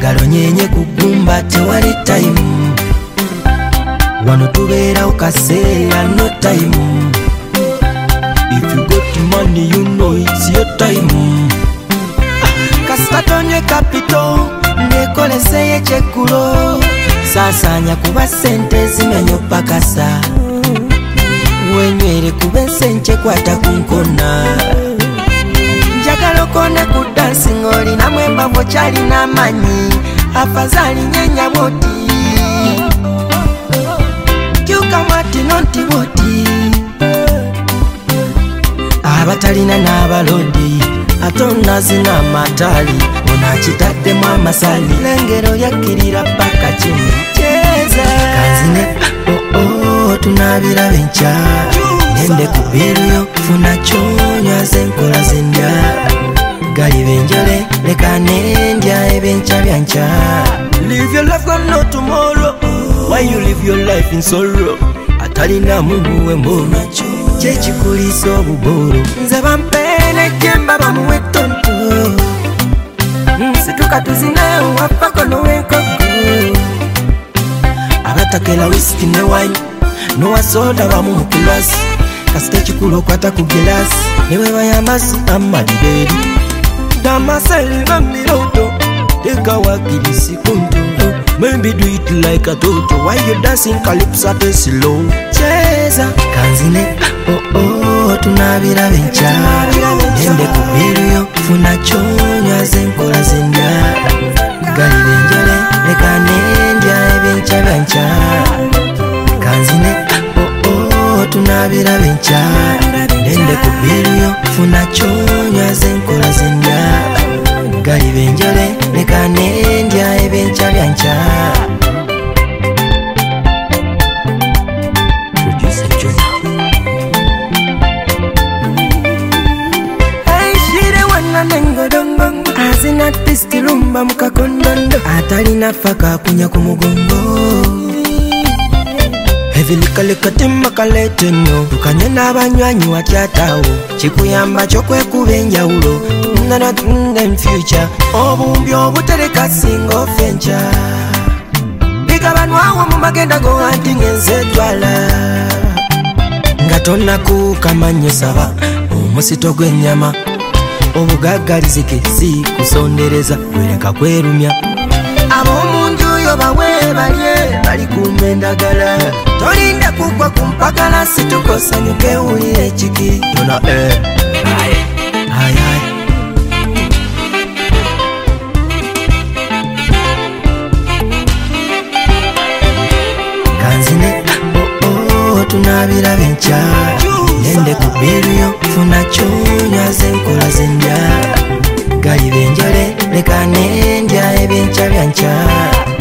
njagalo nyenye kugumba tewali time wano tubeerawo kaseera no time if you got money you know it's your time kasitatonye kapito nekoleseye kyeggulo saasaanya kuba sente zimenyo pakasa wenywere kuba ensenche kwata kunkona njagala okone ku dansi ng'olinamu embavu okyalina amanyi afazali nyenya bwoti kyukamwati nonti bwoti abatalina n'abalodi ate onazina amataali onakitaddemu amasali lengero lyakkirira paka kimu kyeza kanzine tunabira benkya nende ku biruyo funa kyonywa zenkola zendya gali benjole leka nendya ebenkya byankya live your life got no tomorrow why you live your life in sorrow atalina mubuwe mbono kyekikulisa obuboro nze bampenejemba bamuwe tonto situka tuzinewo wapako nowenkoko abatakela whisky ne wine nowasoda bamu mu kilasi kasita ekikulu okwata ku gilasi newe bayambazi amadiberi damaseli bamiroto tekawakirisi kunto maybe do it like a toto why you dancing calypso at a slow cheza kanzine tunabira benkya nende ku biruyo funa kyonywa zenkola zendya gali benjole leka nendya ebenkya byankya kanzine tunabira benkya nende ku biruyo funa kyonywa zenkola zendya gali benjole leka nendya ebenkya byankya azina tisti lumba mukakondondo atalina faka kunya ku mugongo evilikalikatema kaletenyo tukanye n'abanywanyi watyatawo kikuyamba kyokwekuba enjawulo not in future obumbi obutereka singa ofencha bigabanwawo mu magenda go hunting enzetwala nga tonnaku kamanye saba omusito gw'ennyama obugagalizike si kusondereza wereka kwerumya ab'omunju yo bawe balye bali kumba endagala tolinda kugwa ku mpagala situkosanyuke wulire ekiki yona kanzine tunabira benkya nende ku biruyo funa kyonywa zenkola zendya gali benjole leka nendya ebenkya byankya